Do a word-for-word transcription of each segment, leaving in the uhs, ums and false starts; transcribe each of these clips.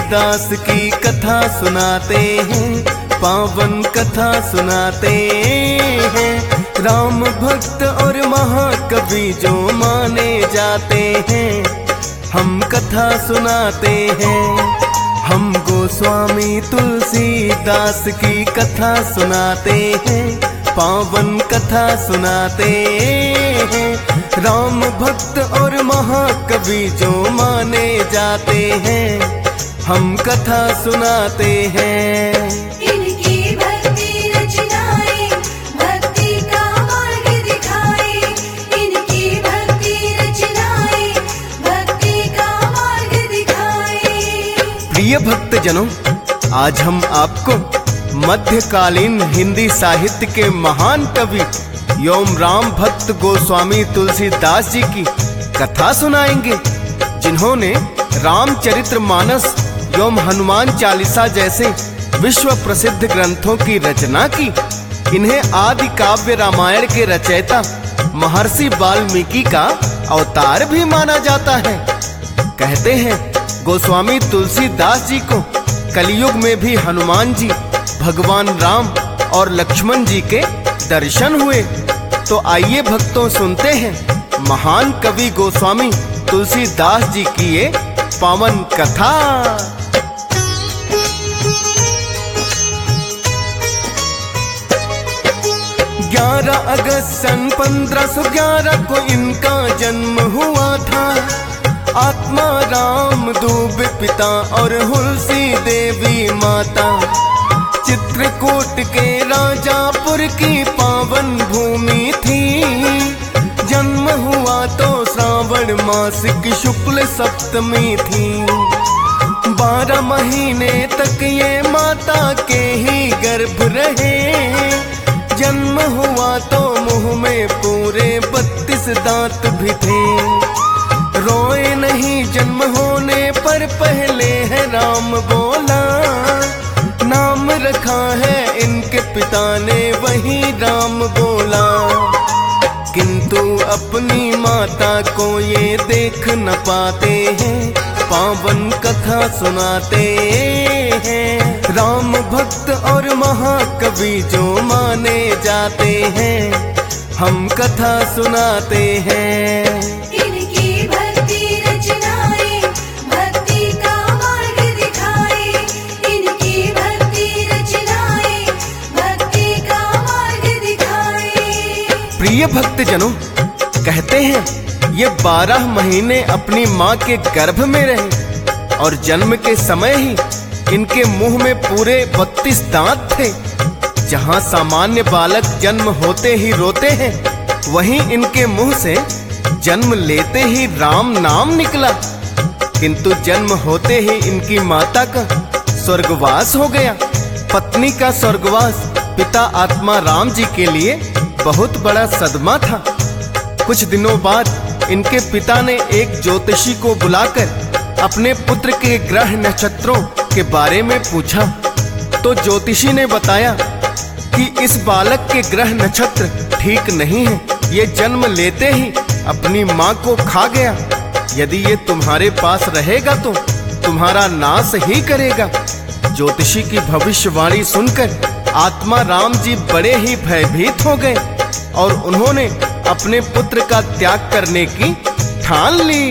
तुलसीदास की कथा सुनाते हैं, पावन कथा सुनाते हैं। राम भक्त और महाकवि जो माने जाते हैं, हम कथा सुनाते हैं। हम गोस्वामी तुलसीदास की कथा सुनाते हैं, पावन कथा सुनाते हैं। राम भक्त और महाकवि जो माने जाते हैं, हम कथा सुनाते हैं। इनकी भक्ति रचनाएं भक्ति का मार्ग दिखाए, इनकी भक्ति रचनाएं भक्ति का मार्ग दिखाए। प्रिय भक्तजनों, आज हम आपको मध्यकालीन हिंदी साहित्य के महान कवि एवं राम भक्त गोस्वामी तुलसीदास जी की कथा सुनाएंगे, जिन्होंने रामचरितमानस एवं हनुमान चालीसा जैसे विश्व प्रसिद्ध ग्रंथों की रचना की। इन्हें आदि काव्य रामायण के रचयिता महर्षि वाल्मीकि का अवतार भी माना जाता है। कहते हैं गोस्वामी तुलसीदास जी को कलयुग में भी हनुमान जी, भगवान राम और लक्ष्मण जी के दर्शन हुए। तो आइए भक्तों, सुनते हैं महान कवि गोस्वामी तुलसीदास जी की ये पावन कथा। ग्यारह अगस्त सन पंद्रह सौ ग्यारह को इनका जन्म हुआ था। आत्मा राम दूब पिता और हुलसी देवी माता। चित्रकूट के राजापुर की पावन भूमि थी। जन्म हुआ तो श्रावण मास की शुक्ल सप्तमी थी। बारह महीने तक ये माता के ही गर्भ रहे। जन्म हुआ तो मुंह में पूरे बत्तीस दांत भी थे। रोए नहीं जन्म होने पर पहले है राम बोला। नाम रखा है इनके पिता ने वही राम बोला। किंतु अपनी माता को ये देख न पाते हैं, पावन कथा सुनाते हैं। राम भक्त और महाकवि जो माने जाते हैं, हम कथा सुनाते हैं। इनकी भक्ति रचनाएं भक्ति का मार्ग दिखाए, इनकी भक्ति रचनाएं भक्ति का मार्ग दिखाए। प्रिय भक्तजनों, कहते हैं ये बारह महीने अपनी माँ के गर्भ में रहे और जन्म के समय ही इनके मुंह में पूरे बत्तीस दांत थे। जहाँ सामान्य बालक जन्म होते ही रोते हैं, वहीं इनके मुंह से जन्म लेते ही राम नाम निकला। किंतु जन्म होते ही इनकी माता का स्वर्गवास हो गया। पत्नी का स्वर्गवास पिता आत्मा राम जी के लिए बहुत बड़ा सदमा था। कुछ दिनों बाद इनके पिता ने एक ज्योतिषी को बुलाकर अपने पुत्र के ग्रह नक्षत्रों के बारे में पूछा। तो ज्योतिषी ने बताया कि इस बालक के ग्रह नक्षत्र ठीक नहीं है। ये जन्म लेते ही अपनी माँ को खा गया। यदि ये तुम्हारे पास रहेगा तो तुम्हारा नाश ही करेगा। ज्योतिषी की भविष्यवाणी सुनकर आत्मा राम जी बड़े ही भयभीत हो गए और उन्होंने अपने पुत्र का त्याग करने की ठान ली।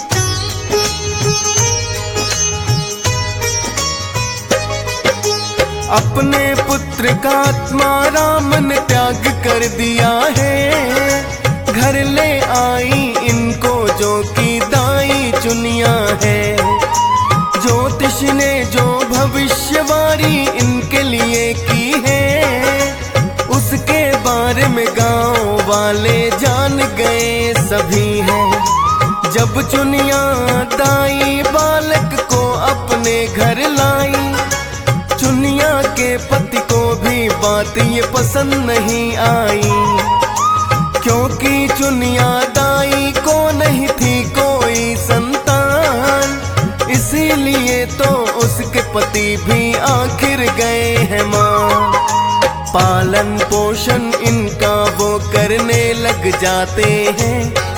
अपने पुत्र का आत्मा राम ने त्याग कर दिया है। घर ले आई इनको जो की दाई चुनिया है। ज्योतिष ने जो भविष्यवाणी इनके लिए की है, उसके बारे में गांव वाले जान गए सभी हैं। जब चुनिया दाई बालक को अपने घर लाई, चुनिया के पति को भी बात ये पसंद नहीं आई। क्योंकि चुनिया दाई को नहीं थी कोई संतान, इसीलिए तो उसके पति भी आखिर गए हैं माँ। पालन पोषण इनका वो करने लग जाते हैं।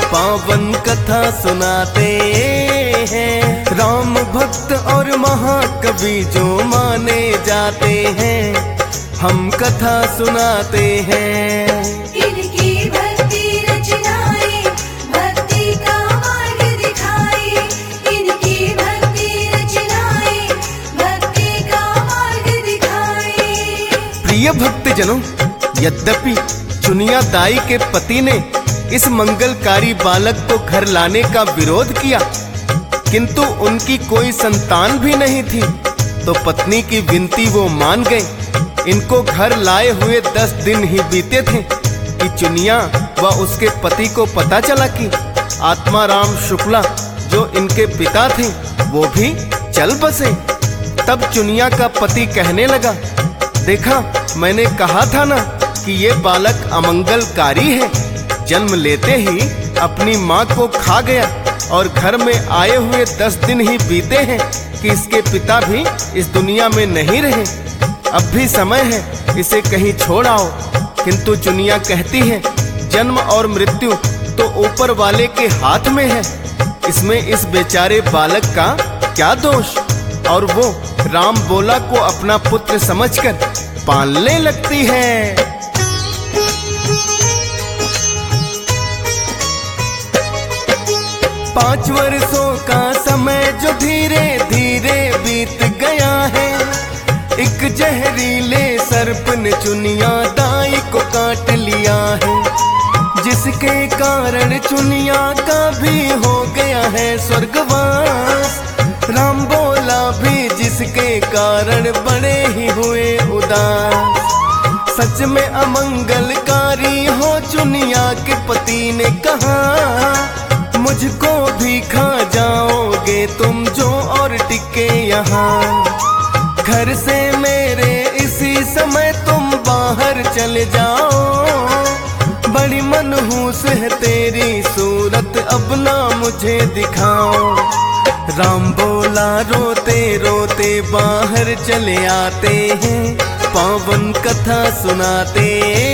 पावन कथा सुनाते हैं। राम भक्त और महाकवि जो माने जाते हैं, हम कथा सुनाते हैं। इनकी भक्ति रचनाएं भक्ति का मार्ग दिखाए। इनकी भक्ति रचनाएं भक्ति का मार्ग दिखाए। प्रिय भक्तजनों, यद्यपि चुनिया दाई के पति ने इस मंगलकारी बालक को घर लाने का विरोध किया, किंतु उनकी कोई संतान भी नहीं थी, तो पत्नी की विनती वो मान गए। इनको घर लाए हुए दस दिन ही बीते थे कि चुनिया व उसके पति को पता चला कि आत्माराम शुक्ला जो इनके पिता थे वो भी चल बसे। तब चुनिया का पति कहने लगा, देखा मैंने कहा था ना कि ये बालक अमंगलकारी है। जन्म लेते ही अपनी माँ को खा गया और घर में आए हुए दस दिन ही बीते हैं कि इसके पिता भी इस दुनिया में नहीं रहे। अब भी समय है, इसे कहीं छोड़ आओ। किंतु चुनिया कहती है, जन्म और मृत्यु तो ऊपर वाले के हाथ में है, इसमें इस बेचारे बालक का क्या दोष। और वो राम बोला को अपना पुत्र समझकर पालने लगती है। पांच वर्षों का समय जो धीरे धीरे बीत गया है, एक जहरीले सर्प ने चुनिया दाई को काट लिया है, जिसके कारण चुनिया का भी हो गया है स्वर्गवास। राम बोला भी जिसके कारण बड़े ही हुए उदास। सच में अमंगलकारी हो चुनिया के पति ने कहा, मुझको भी खा जाओगे तुम जो और टिके यहाँ। घर से मेरे इसी समय तुम बाहर चले जाओ। बड़ी मनहूस है तेरी सूरत, अब ना मुझे दिखाओ। राम बोला रोते रोते बाहर चले आते हैं, पावन कथा सुनाते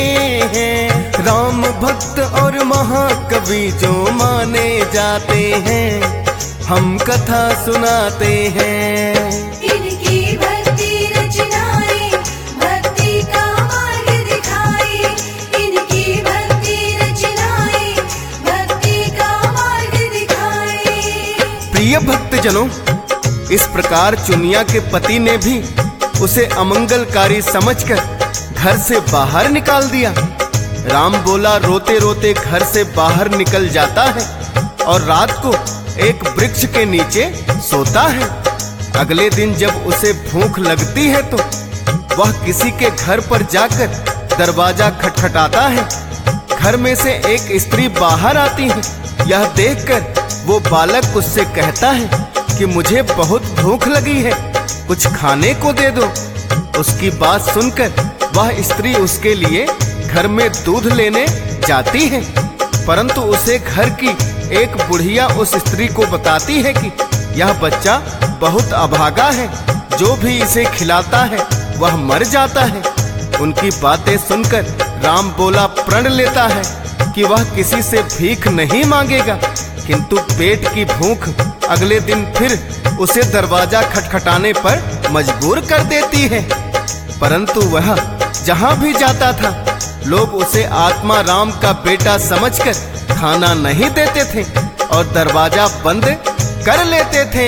हैं। राम भक्त और महाकवि जो माने जाते हैं, हम कथा सुनाते हैं। इनकी भक्ति रचनाएं भक्ति का मार्ग दिखाए। इनकी भक्ति रचनाएं भक्ति का मार्ग दिखाए। प्रिय भक्तजनों, इस प्रकार चुनिया के पति ने भी उसे अमंगलकारी समझकर घर से बाहर निकाल दिया। राम बोला रोते रोते घर से बाहर निकल जाता है और रात को एक वृक्ष के नीचे सोता है। अगले दिन जब उसे भूख लगती है तो वह किसी के घर पर जाकर दरवाजा खटखटाता है। घर में से एक स्त्री बाहर आती है। यह देखकर वो बालक उससे कहता है कि मुझे बहुत भूख लगी है, कुछ खाने को दे दो। उसकी बात सुनकर वह स्त्री उसके लिए घर में दूध लेने जाती है, परंतु उसे घर की एक बुढ़िया उस स्त्री को बताती है कि यह बच्चा बहुत अभागा है, जो भी इसे खिलाता है वह मर जाता है। उनकी बातें सुनकर राम बोला प्रण लेता है कि वह किसी से भीख नहीं मांगेगा, किंतु पेट की भूख अगले दिन फिर उसे दरवाजा खटखटाने पर मजबूर कर देती है। परंतु वह जहां भी जाता था लोग उसे आत्मा राम का बेटा समझकर खाना नहीं देते थे और दरवाजा बंद कर लेते थे।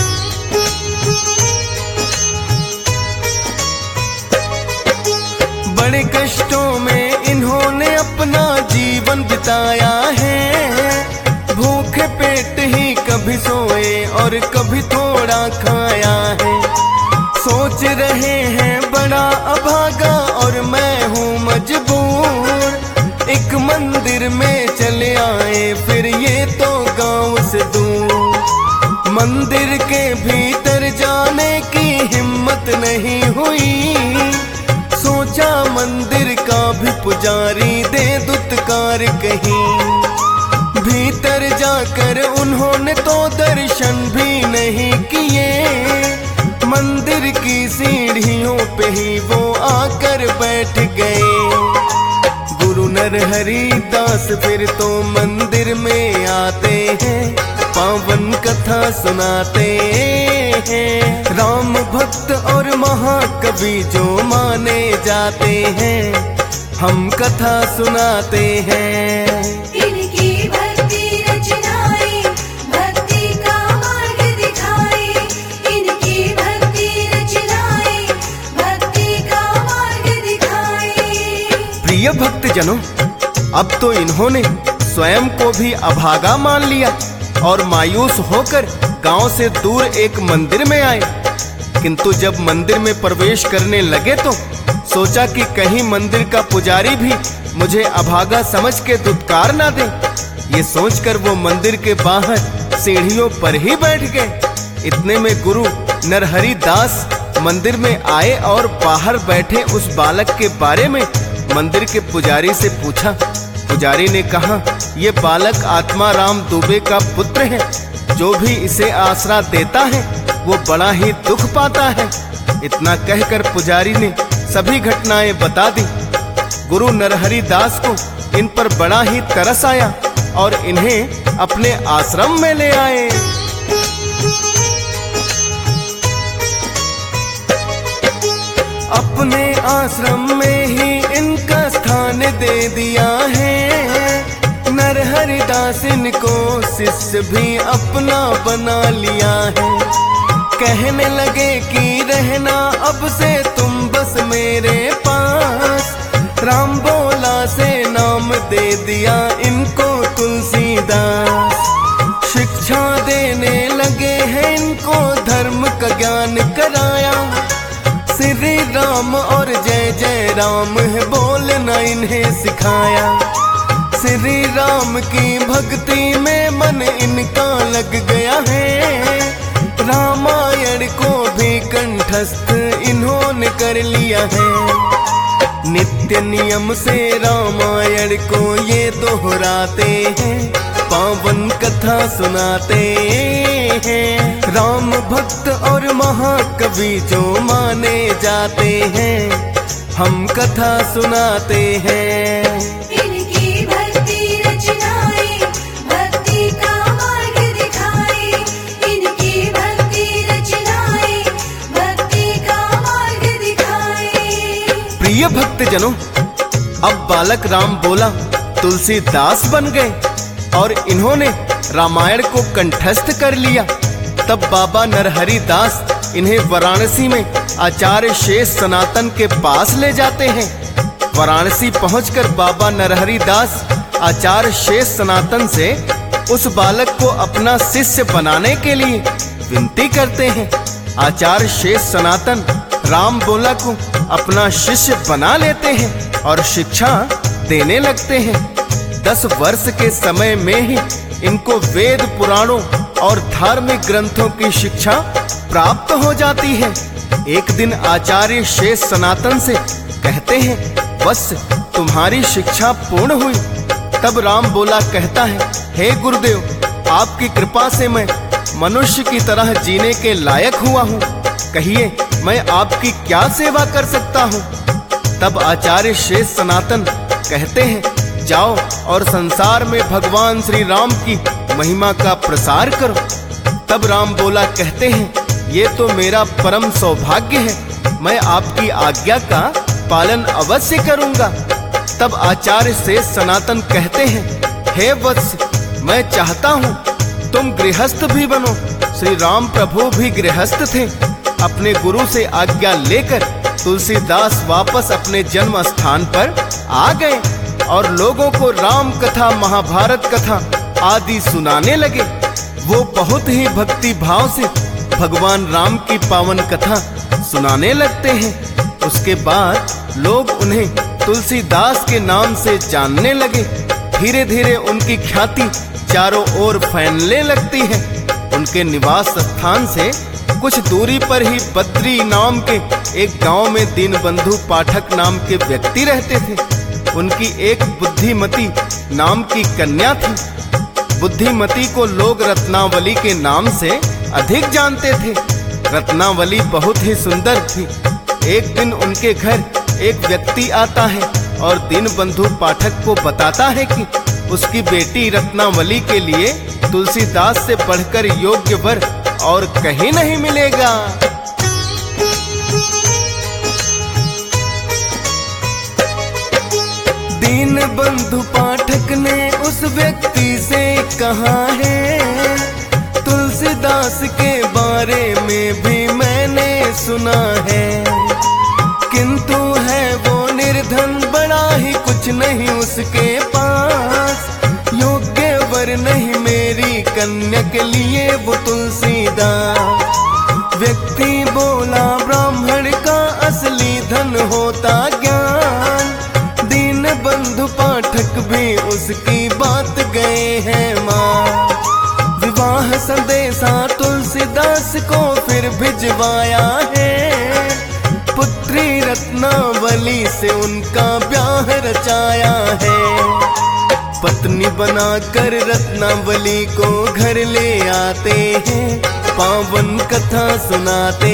बड़े कष्टों में इन्होंने अपना जीवन बिताया है। भूखे पेट ही कभी सोए और कभी थोड़ा खाया है। सोच रहे हैं बड़ा अभागा और मैं हूँ मजबूर। एक मंदिर में चले आए फिर ये तो गांव से दूर। मंदिर के भीतर जाने की हिम्मत नहीं हुई। सोचा मंदिर का भी पुजारी दे दुत्कार कहीं। भीतर जाकर उन्होंने तो दर्शन भी नहीं किए। मंदिर की सीढ़ियों पे ही वो आकर बैठ गए। गुरु ने नरहरि दास फिर तो मंदिर में आते हैं, पावन कथा सुनाते हैं। राम भक्त और महाकवि जो माने जाते हैं, हम कथा सुनाते हैं। इनकी भक्ति रचनाएं भक्ति का मार्ग दिखाए, इनकी भक्ति रचनाएं भक्ति का मार्ग दिखाए। प्रिय भक्तजनों, अब तो इन्होंने स्वयं को भी अभागा मान लिया और मायूस होकर गांव से दूर एक मंदिर में आए। किंतु जब मंदिर में प्रवेश करने लगे तो सोचा कि कहीं मंदिर का पुजारी भी मुझे अभागा समझ के दुत्कार ना दे। ये सोचकर वो मंदिर के बाहर सीढ़ियों पर ही बैठ गए। इतने में गुरु नरहरि दास मंदिर में आए और बाहर बैठे उस बालक के बारे में मंदिर के पुजारी से पूछा। पुजारी ने कहा, ये बालक आत्मा राम दुबे का पुत्र है। जो भी इसे आसरा देता है वो बड़ा ही दुख पाता है। इतना कहकर पुजारी ने सभी घटनाएं बता दी। गुरु नरहरि दास को इन पर बड़ा ही तरस आया और इन्हें अपने आश्रम में ले आए। अपने आश्रम में ही इनका स्थान दे दिया है। नरहरि दास इनको शिष्य भी अपना बना लिया है। कहने लगे कि रहना अब से तुम बस मेरे पास। राम बोला से नाम दे दिया इनको तुलसीदास। शिक्षा देने लगे हैं इनको, धर्म का ज्ञान कराया। श्री राम और जय जय राम है बोलना इन्हें सिखाया। श्री राम की भक्ति में मन इनका लग गया है। रामायण को भी कंठस्थ इन्होंने कर लिया है। नित्य नियम से रामायण को ये दोहराते हैं, पावन कथा सुनाते हैं। राम भक्त और महाकवि जो माने जाते हैं, हम कथा सुनाते हैं। इनकी भक्ति रचनाएं भक्ति का मार्ग दिखाए, इनकी भक्ति रचनाएं भक्ति का मार्ग दिखाए। प्रिय भक्तजनों, अब बालक राम बोला तुलसीदास बन गए और इन्होंने रामायण को कंठस्थ कर लिया। तब बाबा नरहरि दास इन्हें वाराणसी में आचार्य शेष सनातन के पास ले जाते हैं। वाराणसी पहुंचकर बाबा नरहरि दास आचार्य शेष सनातन से उस बालक को अपना शिष्य बनाने के लिए विनती करते हैं। आचार्य शेष सनातन राम बोला को अपना शिष्य बना लेते हैं और शिक्षा देने लगते हैं। दस वर्ष के समय में ही इनको वेद पुराणों और धार्मिक ग्रंथों की शिक्षा प्राप्त हो जाती है। एक दिन आचार्य शेष सनातन से कहते हैं, बस तुम्हारी शिक्षा पूर्ण हुई। तब राम बोला कहता है, हे गुरुदेव, आपकी कृपा से मैं मनुष्य की तरह जीने के लायक हुआ हूँ। कहिए मैं आपकी क्या सेवा कर सकता हूँ। तब आचार्य शेष सनातन कहते हैं, जाओ और संसार में भगवान श्री राम की महिमा का प्रसार करो। तब राम बोला कहते हैं, ये तो मेरा परम सौभाग्य है, मैं आपकी आज्ञा का पालन अवश्य करूंगा। तब आचार्य शेष सनातन कहते हैं, हे वत्स, मैं चाहता हूँ तुम गृहस्थ भी बनो। श्री राम प्रभु भी गृहस्थ थे। अपने गुरु से आज्ञा लेकर तुलसीदास वापस अपने जन्म स्थान पर आ गए और लोगों को राम कथा, महाभारत कथा आदि सुनाने लगे। वो बहुत ही भक्ति भाव से भगवान राम की पावन कथा सुनाने लगते हैं। उसके बाद लोग उन्हें तुलसीदास के नाम से जानने लगे। धीरे धीरे उनकी ख्याति चारों ओर फैलने लगती है। उनके निवास स्थान से कुछ दूरी पर ही बद्री नाम के एक गांव में दीनबंधु पाठक नाम के व्यक्ति रहते थे। उनकी एक बुद्धिमती नाम की कन्या थी। बुद्धिमती को लोग रत्नावली के नाम से अधिक जानते थे। रत्नावली बहुत ही सुंदर थी। एक दिन उनके घर एक व्यक्ति आता है और दीनबंधु पाठक को बताता है कि उसकी बेटी रत्नावली के लिए तुलसीदास से बढ़कर योग्य वर और कहीं नहीं मिलेगा। दीनबंधु पाठक ने उस व्यक्ति से कहा है, तुलसीदास के बारे में भी मैंने सुना है, किंतु है वो निर्धन, बड़ा ही कुछ नहीं उसके पास, योग्य वर नहीं मेरी कन्या के लिए वो तुलसीदास। व्यक्ति बोला ब्राह्मण का असली धन होता ज्ञान, दीनबंधु पाठक भी उसकी बात गए हैं मान। विवाह संदेशा तुलसीदास को फिर भिजवाया है, पुत्री रत्नावली से उनका ब्याह रचाया है। पत्नी बनाकर रत्नावली को घर ले आते हैं, पावन कथा सुनाते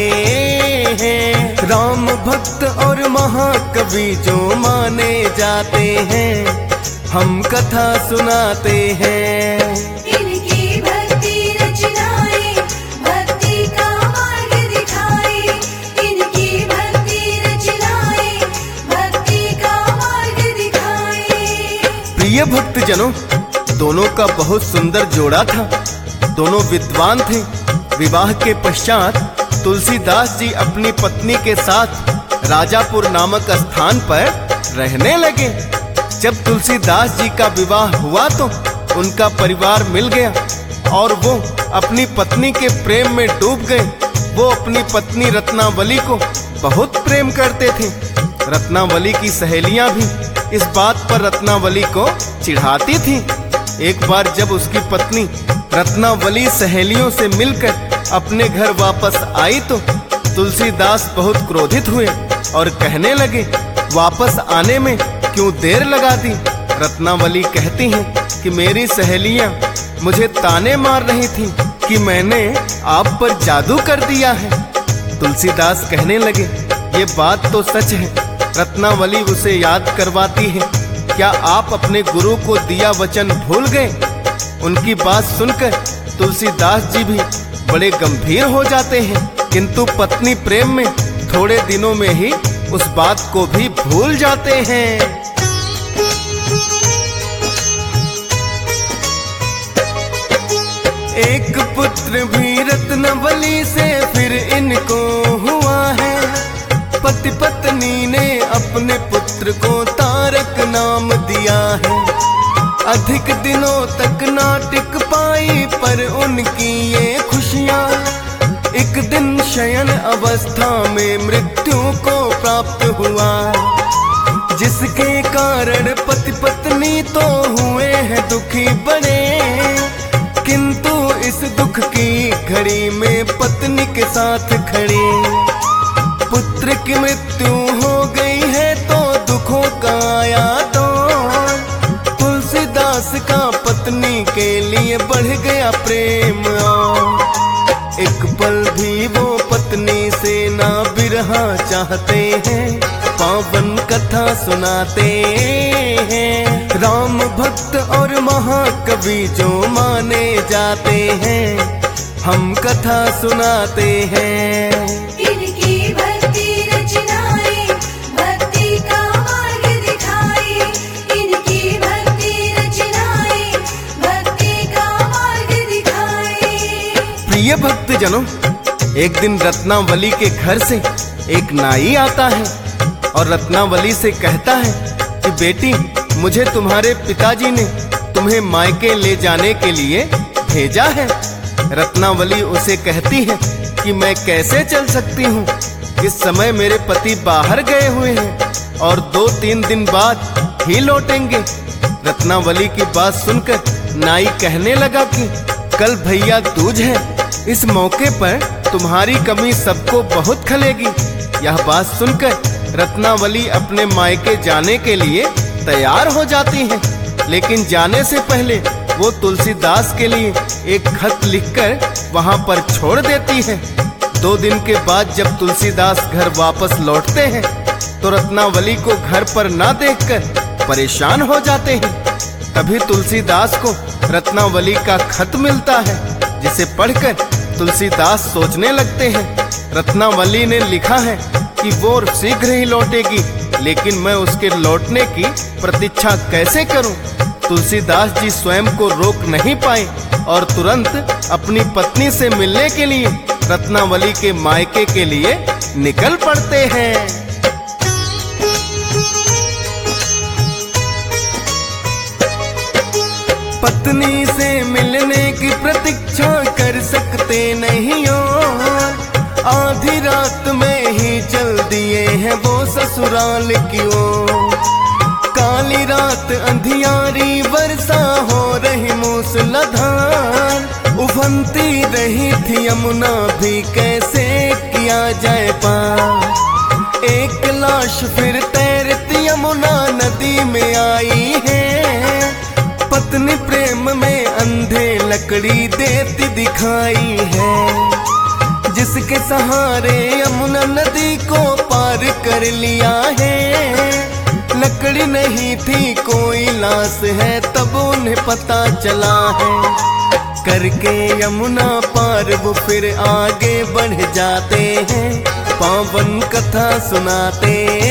हैं। राम भक्त और महाकवि जो माने जाते हैं, हम कथा सुनाते हैं। इनकी भक्ति रचनाएं भक्ति का मार्ग दिखाए, इनकी भक्ति रचनाएं भक्ति का मार्ग दिखाए। प्रिय भक्त जनों, दोनों का बहुत सुंदर जोड़ा था, दोनों विद्वान थे। विवाह के पश्चात तुलसीदास जी अपनी पत्नी के साथ राजापुर नामक स्थान पर रहने लगे। जब तुलसीदास जी का विवाह हुआ तो उनका परिवार मिल गया और वो अपनी पत्नी के प्रेम में डूब गए। वो अपनी पत्नी रत्नावली को बहुत प्रेम करते थे। रत्नावली की सहेलियां भी इस बात पर रत्नावली को चिढ़ाती थी। एक बार जब उसकी पत्नी रत्नावली सहेलियों से मिलकर अपने घर वापस आई तो तुलसीदास बहुत क्रोधित हुए और कहने लगे, वापस आने में क्यों देर लगा दी। रत्नावली कहती हैं कि मेरी सहेलियां मुझे ताने मार रही थी कि मैंने आप पर जादू कर दिया है। तुलसीदास कहने लगे, ये बात तो सच है। रत्नावली उसे याद करवाती है, क्या आप अपने गुरु को दिया वचन भूल गए। उनकी बात सुनकर तुलसीदास जी भी बड़े गंभीर हो जाते हैं, किंतु पत्नी प्रेम में थोड़े दिनों में ही उस बात को भी भूल जाते हैं। एक पुत्र भी रत्नावली से फिर इनको हुआ है। पति पत्नी ने अपने पुत्र को तारक नाम दिया है। अधिक दिनों तक ना टिक पाई पर उनकी ये खुशियाँ, एक दिन शयन अवस्था में मृत्यु को प्राप्त हुआ, जिसके कारण पति पत्नी तो हुए हैं दुखी बड़े, किंतु इस दुख की घड़ी में पत्नी के साथ खड़े। पुत्र की मृत्यु हो गई है तो दुखों का आया दौर, तुलसीदास का पत्नी के लिए बढ़ गया प्रेम और एक पल भी वो पत्नी से ना बिरहा चाहते हैं, पावन कथा सुनाते हैं। राम भक्त और महाकवि जो माने जाते हैं, हम कथा सुनाते हैं। इनकी भक्ति रचनाएं भक्ति का मार्ग दिखाए, इनकी भक्ति रचनाएं भक्ति का मार्ग दिखाए। प्रिय भक्त जनों, एक दिन रत्नावली के घर से एक नाई आता है और रत्नावली से कहता है कि बेटी, मुझे तुम्हारे पिताजी ने तुम्हें मायके ले जाने के लिए भेजा है। रत्नावली उसे कहती है कि मैं कैसे चल सकती हूँ, इस समय मेरे पति बाहर गए हुए हैं और दो तीन दिन बाद ही लौटेंगे। रत्नावली की बात सुनकर नाई कहने लगा कि कल भैया दूज है, इस मौके पर तुम्हारी कमी सबको बहुत खलेगी। यह बात सुनकर रत्नावली अपने मायके जाने के लिए तैयार हो जाती है, लेकिन जाने से पहले वो तुलसीदास के लिए एक खत लिखकर वहां पर छोड़ देती है। दो दिन के बाद जब तुलसीदास घर वापस लौटते हैं तो रत्नावली को घर पर ना देखकर परेशान हो जाते हैं। तभी तुलसीदास को रत्नावली का खत मिलता है, जिसे पढ़कर तुलसीदास सोचने लगते हैं। रत्नावली ने लिखा है कि वो शीघ्र ही लौटेगी, लेकिन मैं उसके लौटने की प्रतीक्षा कैसे करूं? तुलसीदास जी स्वयं को रोक नहीं पाए और तुरंत अपनी पत्नी से मिलने के लिए रत्नावली के मायके के लिए निकल पड़ते हैं। पत्नी से मिलने की प्रतीक्षा कर सकते नहीं और आधी रात में ही चल दिए हैं वो ससुराल की ओर। काली रात अंधियारी वर्षा हो रही मूसलाधार, उफनती रही थी यमुना भी कैसे किया जाए पार। एक लाश फिर तैरती यमुना नदी में आई है, पत्नी प्रेम में अंधे लकड़ी देती दिखाई है। जिसके सहारे यमुना नदी को पार कर लिया है, लकड़ी नहीं थी कोई लाश है तब उन्हें पता चला है। करके यमुना पार वो फिर आगे बढ़ जाते हैं, पावन कथा सुनाते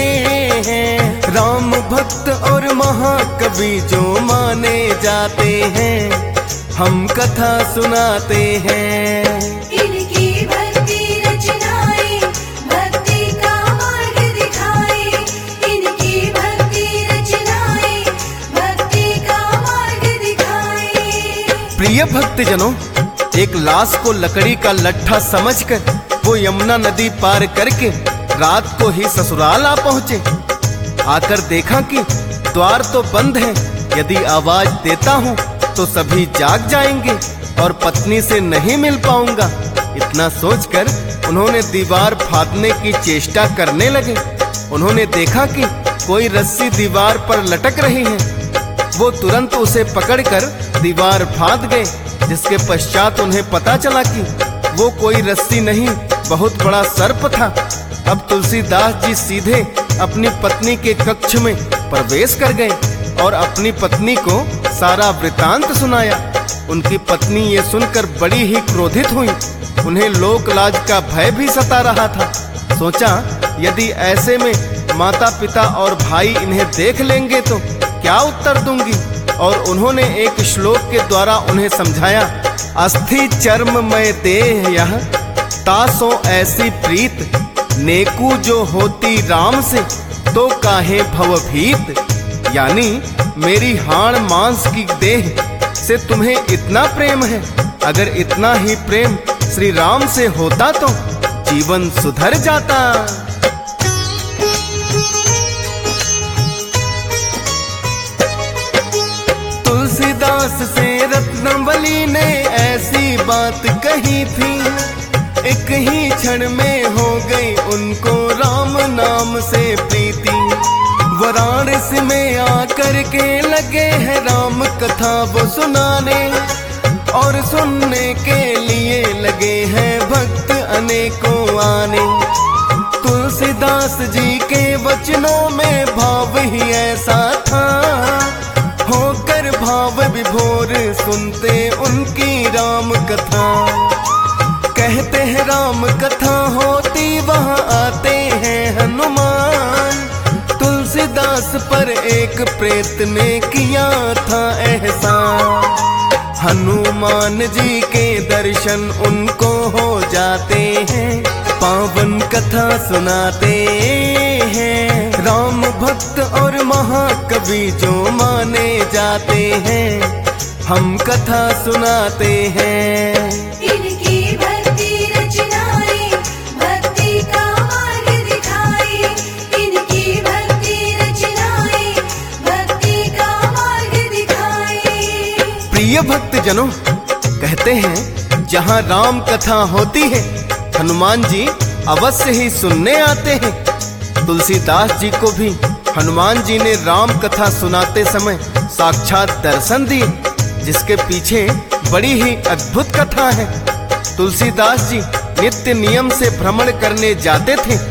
हैं। राम भक्त और महाकवि जो माने जाते हैं, हम कथा सुनाते हैं। इनकी भक्ति रचनाएं भक्ति का मार्ग दिखाए, इनकी भक्ति रचनाएं भक्ति का मार्ग दिखाए। प्रिय भक्तजनों, एक लाश को लकड़ी का लट्ठा समझकर वो यमुना नदी पार करके रात को ही ससुराल आ पहुंचे। आकर देखा कि द्वार तो बंद है, यदि आवाज देता हूँ तो सभी जाग जाएंगे और पत्नी से नहीं मिल पाऊंगा। इतना सोचकर उन्होंने दीवार फाड़ने की चेष्टा करने लगे। उन्होंने देखा कि कोई रस्सी दीवार पर लटक रही है। वो तुरंत उसे पकड़कर दीवार फाड़ गए, जिसके पश्चात उन्हें पता चला कि वो कोई रस्सी नहीं, बहुत बड़ा सर्प था। अब तुलसीदास जी सीधे अपनी पत्नी के कक्ष में प्रवेश कर गए और अपनी पत्नी को सारा वृतांत सुनाया। उनकी पत्नी ये सुनकर बड़ी ही क्रोधित हुई। उन्हें लोक लाज का भय भी सता रहा था। सोचा, यदि ऐसे में माता पिता और भाई इन्हें देख लेंगे तो क्या उत्तर दूंगी। और उन्होंने एक श्लोक के द्वारा उन्हें समझाया, अस्थि चर्म में देह यह तासो ऐसी प्रीत, नेकू जो होती राम से तो काहे भवभीत। यानी मेरी हाड़ मांस की देह से तुम्हें इतना प्रेम है, अगर इतना ही प्रेम श्री राम से होता तो जीवन सुधर जाता। तुलसीदास से रत्नावली ने ऐसी बात कही थी, एक ही क्षण में हो गई उनको राम नाम से प्रीति। वाराणसी में आकर के लगे हैं राम कथा वो सुनाने, और सुनने के लिए लगे हैं भक्त अनेकों आने। तुलसीदास जी के वचनों में भाव ही ऐसा था, होकर भाव विभोर सुनते उनकी राम कथा। कहते हैं राम कथा होती वहाँ आते हैं हनुमान, तुलसीदास पर एक प्रेत ने किया था एहसान। हनुमान जी के दर्शन उनको हो जाते हैं, पावन कथा सुनाते हैं। राम भक्त और महाकवि जो माने जाते हैं, हम कथा सुनाते हैं। इनकी भक्ति रचनाएं भक्ति का मार्ग दिखाए, इनकी भक्ति रचनाएं भक्ति का मार्ग दिखाए। प्रिय भक्त जनों, कहते हैं जहाँ राम कथा होती है, हनुमान जी अवश्य ही सुनने आते हैं। तुलसीदास जी को भी हनुमान जी ने राम कथा सुनाते समय साक्षात दर्शन दिए, जिसके पीछे बड़ी ही अद्भुत कथा है। तुलसीदास जी नित्य नियम से भ्रमण करने जाते थे।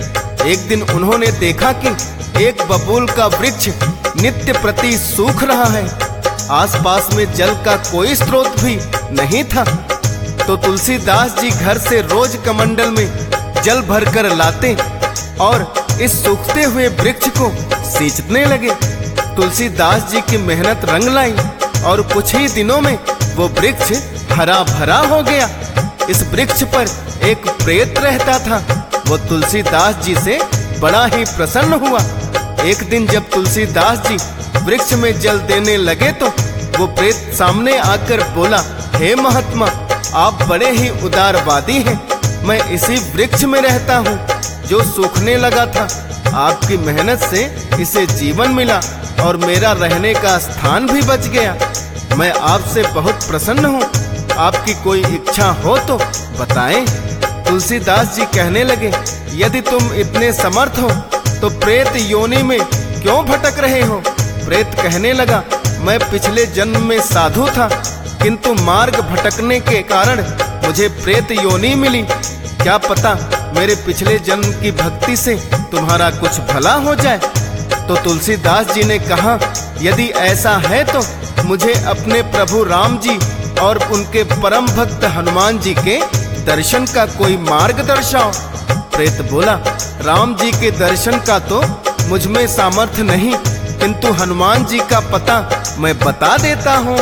एक दिन उन्होंने देखा कि एक बबूल का वृक्ष नित्य प्रति सूख रहा है। आसपास में जल का कोई स्रोत भी नहीं था। तो तुलसीदास जी घर से रोज कमंडल में जल भरकर लाते और इस सूखते हुए वृक्ष को सींचने लगे। तुलसीदास जी की मेहनत रंग लाई और कुछ ही दिनों में वो वृक्ष हरा भरा हो गया। इस वृक्ष पर एक प्रेत रहता था। वो तुलसीदास जी से बड़ा ही प्रसन्न हुआ। एक दिन जब तुलसीदास जी वृक्ष में जल देने लगे तो वो प्रेत सामने आकर बोला, हे महात्मा, आप बड़े ही उदारवादी हैं। मैं इसी वृक्ष में रहता हूँ जो सूखने लगा था। आपकी मेहनत से इसे जीवन मिला और मेरा रहने का स्थान भी बच गया। मैं आपसे बहुत प्रसन्न हूँ। आपकी कोई इच्छा हो तो बताएं। तुलसीदास जी कहने लगे, यदि तुम इतने समर्थ हो तो प्रेत योनि में क्यों भटक रहे हो? प्रेत कहने लगा, मैं पिछले जन्म में साधु था, किंतु मार्ग भटकने के कारण मुझे प्रेत योनि मिली। क्या पता मेरे पिछले जन्म की भक्ति से तुम्हारा कुछ भला हो जाए। तो तुलसीदास जी ने कहा, यदि ऐसा है तो मुझे अपने प्रभु राम जी और उनके परम भक्त हनुमान जी के दर्शन का कोई मार्ग दर्शाओ। प्रेत बोला, राम जी के दर्शन का तो मुझ में सामर्थ्य नहीं, किंतु हनुमान जी का पता मैं बता देता हूँ।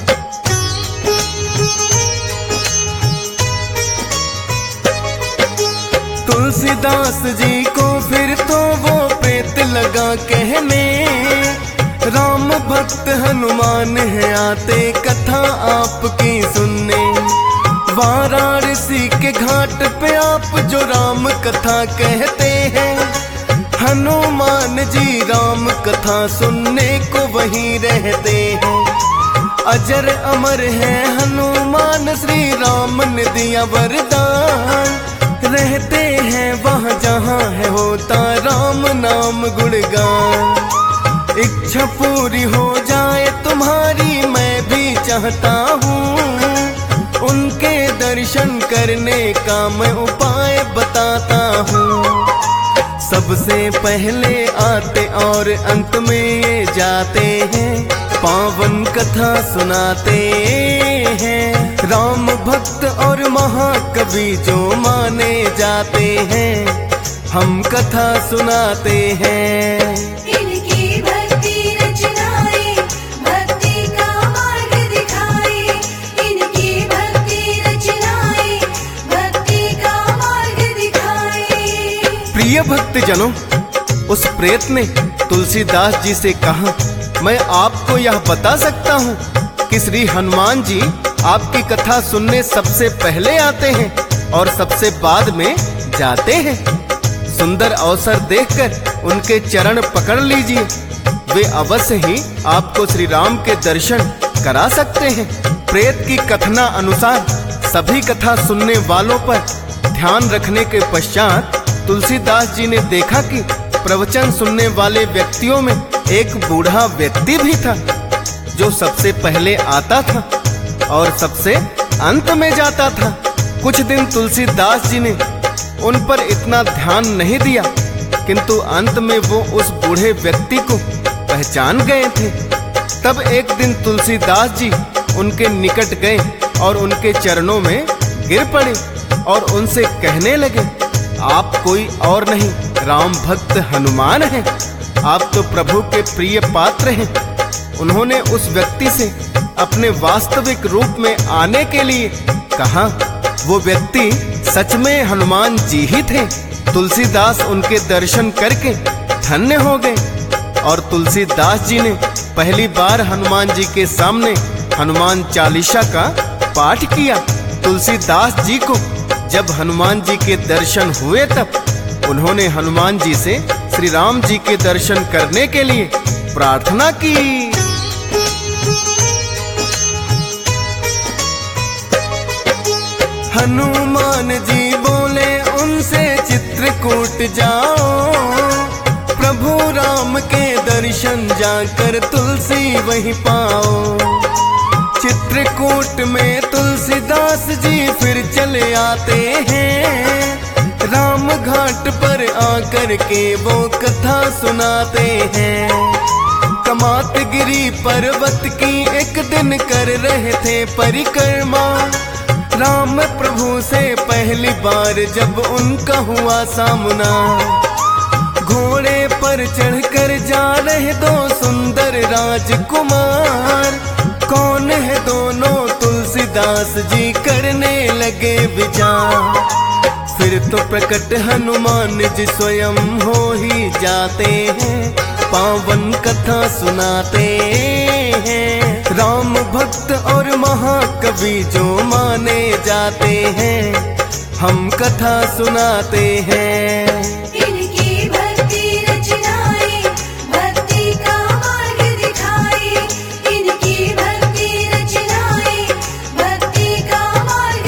तुलसीदास जी को फिर तो वो प्रेत लगा कहने, राम भक्त हनुमान है आते कथा आपकी सुनने। वाराणसी के घाट पे आप जो राम कथा कहते हैं, हनुमान जी राम कथा सुनने को वहीं रहते हैं। अजर अमर है हनुमान श्री राम ने दिया वरदान, रहते हैं वहाँ जहाँ है होता राम नाम गुणगान। इच्छा पूरी हो जाए तुम्हारी मैं भी चाहता हूँ, उनके दर्शन करने का मैं उपाय बताता हूँ। सबसे पहले आते और अंत में ये जाते हैं, पावन कथा सुनाते हैं। राम भक्त और महाकवि जो माने जाते हैं, हम कथा सुनाते हैं। इनकी भक्ति रचनाएं भक्ति का मार्ग दिखाए। इनकी भक्ति रचनाएं भक्ति का मार्ग दिखाए। प्रिय भक्तजनों, उस प्रेत ने तुलसीदास जी से कहा, मैं आपको यह बता सकता हूँ कि श्री हनुमान जी आपकी कथा सुनने सबसे पहले आते हैं और सबसे बाद में जाते हैं। सुंदर अवसर देखकर उनके चरण पकड़ लीजिए, वे अवश्य ही आपको श्री राम के दर्शन करा सकते हैं। प्रेत की कथना अनुसार सभी कथा सुनने वालों पर ध्यान रखने के पश्चात तुलसीदास जी ने देखा कि प्रवचन सुनने वाले व्यक्तियों में एक बूढ़ा व्यक्ति भी था, जो सबसे पहले आता था और सबसे अंत में जाता था। कुछ दिन तुलसीदास जी ने उन पर इतना ध्यान नहीं दिया, किंतु अंत में वो उस बूढ़े व्यक्ति को पहचान गए थे। तब एक दिन तुलसीदास जी उनके निकट गए और उनके चरणों में गिर पड़े और उनसे कहने लगे, आप कोई और नहीं राम भक्त हनुमान हैं। आप तो प्रभु के प्रिय पात्र हैं। उन्होंने उस व्यक्ति से अपने वास्तविक रूप में आने के लिए कहा। वो व्यक्ति सच में हनुमान जी ही थे। तुलसीदास उनके दर्शन करके धन्य हो गए और तुलसीदास जी ने पहली बार हनुमान जी के सामने हनुमान चालीसा का पाठ किया। तुलसीदास जी को जब हनुमान जी के दर्शन हुए तब उन्होंने हनुमान जी से श्री राम जी के दर्शन करने के लिए प्रार्थना की। हनुमान जी बोले उनसे, चित्रकूट जाओ, प्रभु राम के दर्शन जाकर तुलसी वहीं पाओ। चित्रकूट में तुलसीदास जी फिर चले आते हैं, राम घाट पर आकर के वो कथा सुनाते हैं। कमात गिरी पर्वत की एक दिन कर रहे थे परिक्रमा। राम प्रभु से पहली बार जब उनका हुआ सामना, घोड़े पर चढ़कर जा रहे दो सुंदर राजकुमार। कौन है दोनों तुलसीदास जी करने लगे विचार। फिर तो प्रकट हनुमान जी स्वयं हो ही जाते हैं, पावन कथा सुनाते हैं। राम भक्त और महाकवि जो माने जाते हैं, हम कथा सुनाते हैं। इनकी भक्ति रचनाएं भक्ति का मार्ग दिखाए। इनकी भक्ति रचनाएं भक्ति का मार्ग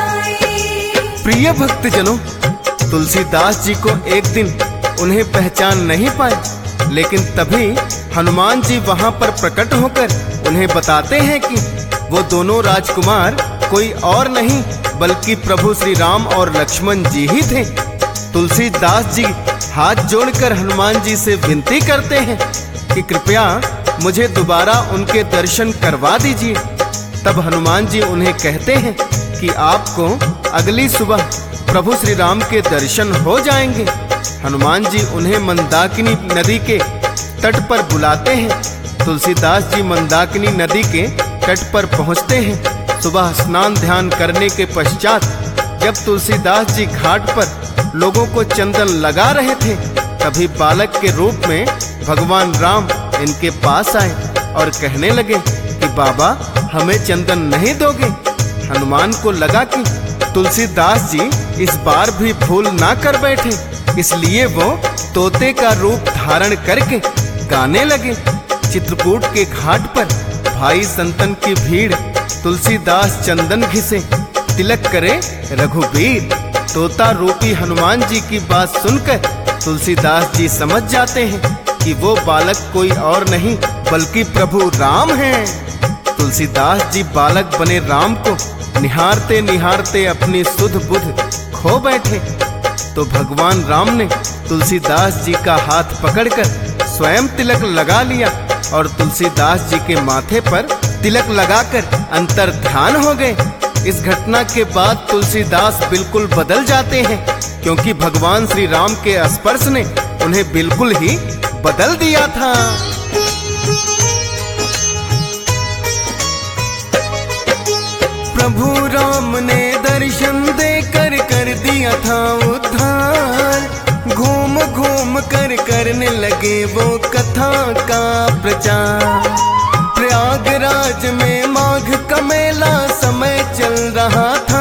दिखाए। प्रिय भक्तजनों, तुलसीदास जी को एक दिन उन्हें पहचान नहीं पाए, लेकिन तभी हनुमान जी वहां पर प्रकट होकर उन्हें बताते हैं कि वो दोनों राजकुमार कोई और नहीं बल्कि प्रभु श्री राम और लक्ष्मण जी ही थे। तुलसीदास जी हाथ जोड़कर हनुमान जी से विनती करते हैं कि कृपया मुझे दोबारा उनके दर्शन करवा दीजिए। तब हनुमान जी उन्हें कहते हैं कि आपको अगली सुबह प्रभु श्री राम के दर्शन हो जाएंगे। हनुमान जी उन्हें मंदाकिनी नदी के तट पर बुलाते हैं। तुलसीदास जी मंदाकिनी नदी के तट पर पहुंचते हैं। सुबह स्नान ध्यान करने के पश्चात जब तुलसीदास जी घाट पर लोगों को चंदन लगा रहे थे, तभी बालक के रूप में भगवान राम इनके पास आए और कहने लगे कि बाबा, हमें चंदन नहीं दोगे? हनुमान को लगा कि तुलसीदास जी इस बार भी भूल ना कर बैठे, इसलिए वो तोते का रूप धारण करके गाने लगे। चित्रकूट के घाट पर भाई संतन की भीड़, तुलसीदास चंदन घिसे तिलक करे रघुबीर। तोता रूपी हनुमान जी की बात सुनकर तुलसीदास जी समझ जाते हैं कि वो बालक कोई और नहीं बल्कि प्रभु राम हैं। तुलसीदास जी बालक बने राम को निहारते निहारते अपनी सुध बुध खो बैठे। तो भगवान राम ने तुलसीदास जी का हाथ पकड़कर स्वयं तिलक लगा लिया और तुलसीदास जी के माथे पर तिलक लगाकर अंतर ध्यान हो गए। इस घटना के बाद तुलसीदास बिल्कुल बदल जाते हैं, क्योंकि भगवान श्री राम के स्पर्श ने उन्हें बिल्कुल ही बदल दिया था। प्रभु राम ने दर्शन देकर कर दिया था उद्धार। घूम घूम कर करने लगे वो कथा का प्रचार। प्रयागराज में माघ का मेला समय चल रहा था,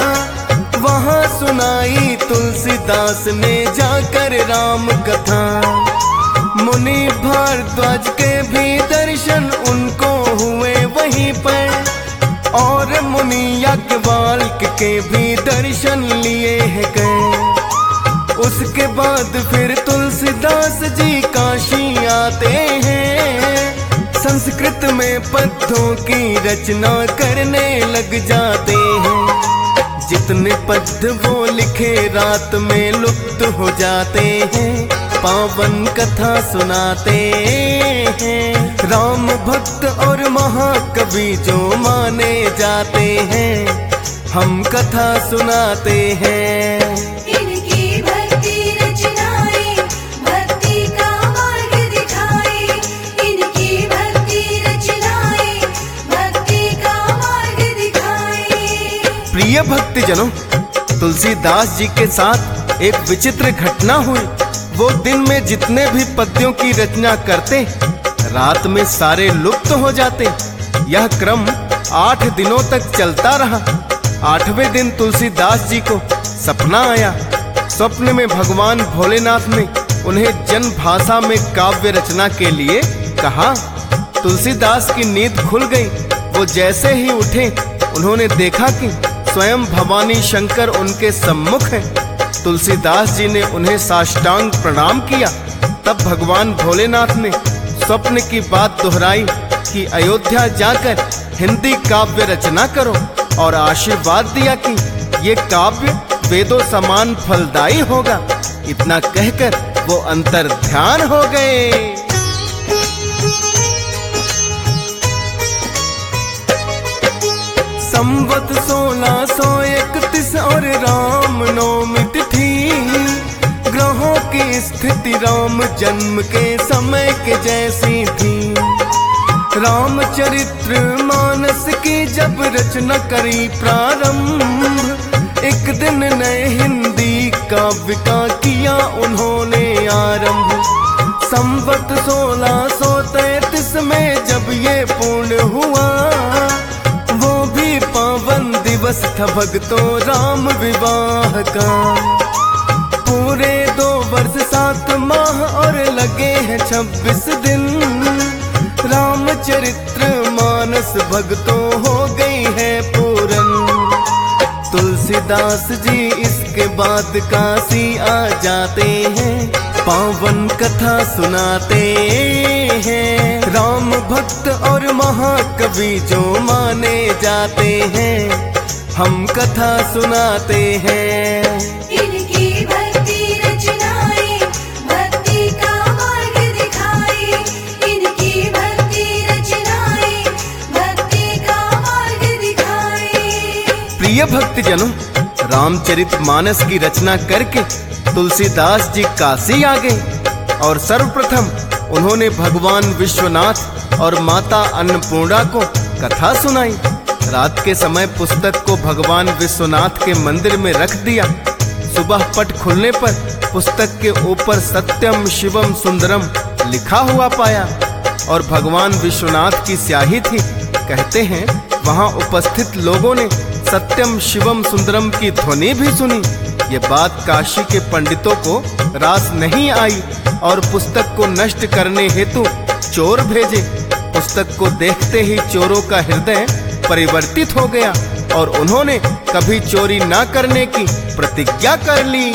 वहाँ सुनाई तुलसीदास ने जाकर राम कथा। मुनि भारद्वाज के भी दर्शन उनको हुए वहीं पर, और मुनि याज्ञवल्क्य के भी दर्शन लिए हैं गए। उसके बाद फिर तुलसीदास जी काशी आते हैं। संस्कृत में पद्यों की रचना करने लग जाते हैं। जितने पद्य वो लिखे रात में लुप्त हो जाते हैं, पावन कथा सुनाते हैं। राम भक्त और महाकवि जो माने जाते हैं, हम कथा सुनाते हैं। इनकी भक्ति रचनाएं भक्ति का मार्ग दिखाए। इनकी भक्ति रचनाएं भक्ति का मार्ग दिखाए। प्रिय भक्तजनों, तुलसीदास जी के साथ एक विचित्र घटना हुई। वो दिन में जितने भी पद्यों की रचना करते, रात में सारे लुप्त हो जाते। यह क्रम आठ दिनों तक चलता रहा। आठवें दिन तुलसीदास जी को सपना आया। स्वप्न में भगवान भोलेनाथ ने उन्हें जन भाषा में काव्य रचना के लिए कहा। तुलसीदास की नींद खुल गई। वो जैसे ही उठे, उन्होंने देखा कि स्वयं भवानी शंकर उनके सम्मुख हैं। तुलसीदास जी ने उन्हें साष्टांग प्रणाम किया। तब भगवान भोलेनाथ ने स्वप्न की बात दोहराई कि अयोध्या जाकर हिंदी काव्य रचना करो, और आशीर्वाद दिया कि ये काव्य वेदों समान फलदायी होगा। इतना कहकर वो अंतर ध्यान हो गए। संवत सोलह सौ इकतीस और राम नवमी तिथि, ग्रहों की स्थिति राम जन्म के समय के जैसी थी। रामचरित्र मानस की जब रचना करी प्रारंभ, एक दिन नए हिंदी काव्य का किया उन्होंने आरंभ। संवत सोलह सौ तैतीस में जब ये पूर्ण हुआ, वो भी पावन दिवस था भक्तों राम विवाह का। पूरे दो वर्ष सात माह और लगे हैं छब्बीस दिन, रामचरित्र मानस भक्तों हो गई है पूरन। तुलसीदास जी इसके बाद काशी आ जाते हैं, पावन कथा सुनाते हैं। राम भक्त और महाकवि जो माने जाते हैं, हम कथा सुनाते हैं। इनकी भक्ति रचनाएं भक्ति का मार्ग दिखाए, इनकी भक्ति रचनाएं भक्ति का मार्ग दिखाए। प्रिय भक्तजनों, रामचरितमानस की रचना करके तुलसीदास जी काशी आ गए और सर्वप्रथम उन्होंने भगवान विश्वनाथ और माता अन्नपूर्णा को कथा सुनाई। रात के समय पुस्तक को भगवान विश्वनाथ के मंदिर में रख दिया। सुबह पट खुलने पर पुस्तक के ऊपर सत्यम शिवम सुंदरम लिखा हुआ पाया और भगवान विश्वनाथ की स्याही थी। कहते हैं वहां उपस्थित लोगों ने सत्यम शिवम सुंदरम की ध्वनि भी सुनी। ये बात काशी के पंडितों को रास नहीं आई और पुस्तक को नष्ट करने हेतु चोर भेजे। पुस्तक को देखते ही चोरों का हृदय परिवर्तित हो गया और उन्होंने कभी चोरी ना करने की प्रतिज्ञा कर ली।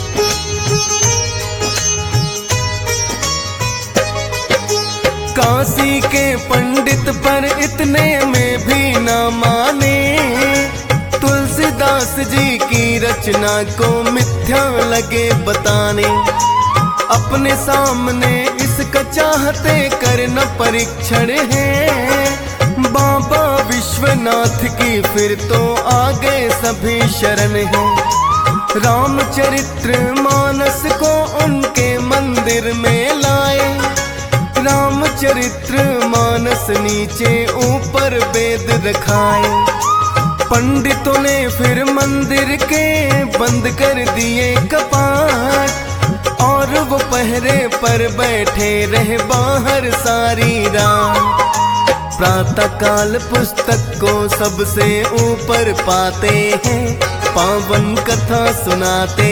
काशी के पंडित पर इतने में भी ना माने, तुलसीदास जी की रचना को मिथ्या लगे बताने। अपने सामने इसका चाहते करना परीक्षण है, बाबा विश्वनाथ की फिर तो आगे सभी शरण है। रामचरित्र मानस को उनके मंदिर में लाए, रामचरित्र मानस नीचे ऊपर वेद रखाए। पंडितों ने फिर मंदिर के बंद कर दिए कपाट और वो पहरे पर बैठे रहे बाहर सारी रात। प्रातः काल पुस्तक को सबसे ऊपर पाते हैं, पावन कथा सुनाते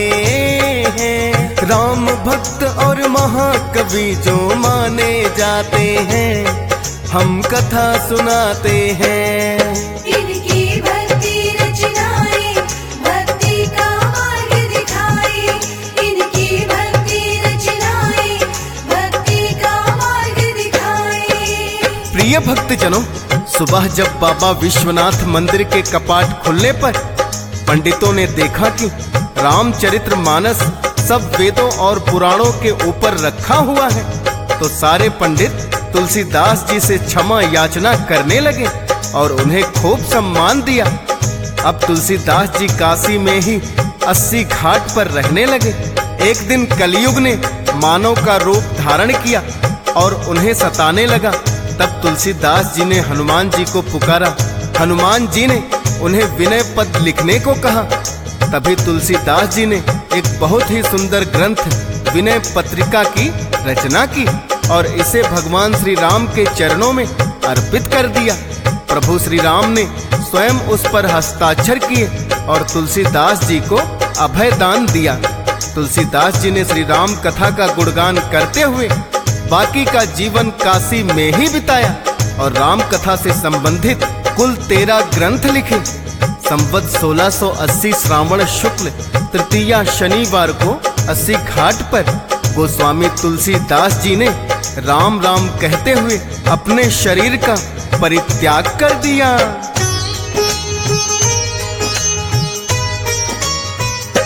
हैं। राम भक्त और महाकवि जो माने जाते हैं, हम कथा सुनाते हैं। इनकी भक्ति रचनाएं भक्ति का मार्ग दिखाए, इनकी भक्ति रचनाएं भक्ति का मार्ग दिखाए। प्रिय भक्तजनों, सुबह जब बाबा विश्वनाथ मंदिर के कपाट खुलने पर पंडितों ने देखा कि रामचरितमानस सब वेदों और पुराणों के ऊपर रखा हुआ है, तो सारे पंडित तुलसीदास जी से क्षमा याचना करने लगे और उन्हें खूब सम्मान दिया। अब तुलसीदास जी काशी में ही अस्सी घाट पर रहने लगे। एक दिन कलयुग ने मानव का रूप धारण किया और उन्हें सताने लगा। तब तुलसीदास जी ने हनुमान जी को पुकारा। हनुमान जी ने उन्हें विनय पद लिखने को कहा। तभी तुलसीदास जी ने एक बहुत ही सुंदर ग्रंथ विनय पत्रिका की रचना की और इसे भगवान श्री राम के चरणों में अर्पित कर दिया। प्रभु श्री राम ने स्वयं उस पर हस्ताक्षर किए और तुलसीदास जी को अभय दान दिया। तुलसीदास जी ने श्री राम कथा का गुणगान करते हुए बाकी का जीवन काशी में ही बिताया और राम कथा से संबंधित कुल तेरह ग्रंथ लिखे। संवत सोलह सौ अस्सी श्रावण शुक्ल तृतीया शनिवार को अस्सी घाट पर गोस्वामी तुलसीदास जी ने राम राम कहते हुए अपने शरीर का परित्याग कर दिया।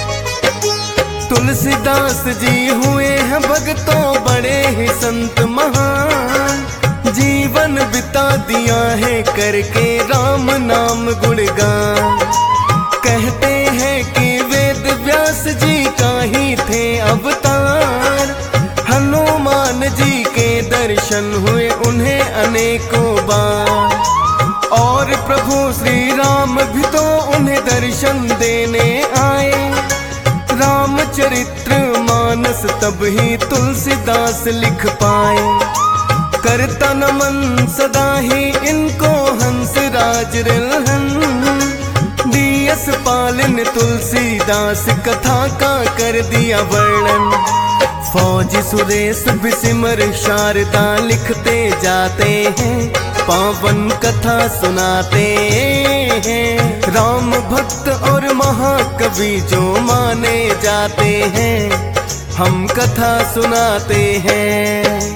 तुलसीदास जी हुए हैं भक्तों बड़े ही संत महान, जीवन बिता दिया है करके राम नाम गुणगान। कहते हैं कि वेद व्यास जी का ही थे अवतार, हनुमान जी के दर्शन हुए उन्हें अनेकों बार, और प्रभु श्री राम भी तो उन्हें दर्शन देने आए। रामचरित्र मानस तब ही तुलसीदास लिख पाए, करता नमन सदा ही इनको हंसराज रिलहन। डीएस पाल ने तुलसीदास कथा का कर दिया वर्णन, फौजी सुरेश भी सिमर शारदा लिखते जाते हैं, पावन कथा सुनाते हैं। राम भक्त और महाकवि जो माने जाते हैं, हम कथा सुनाते हैं।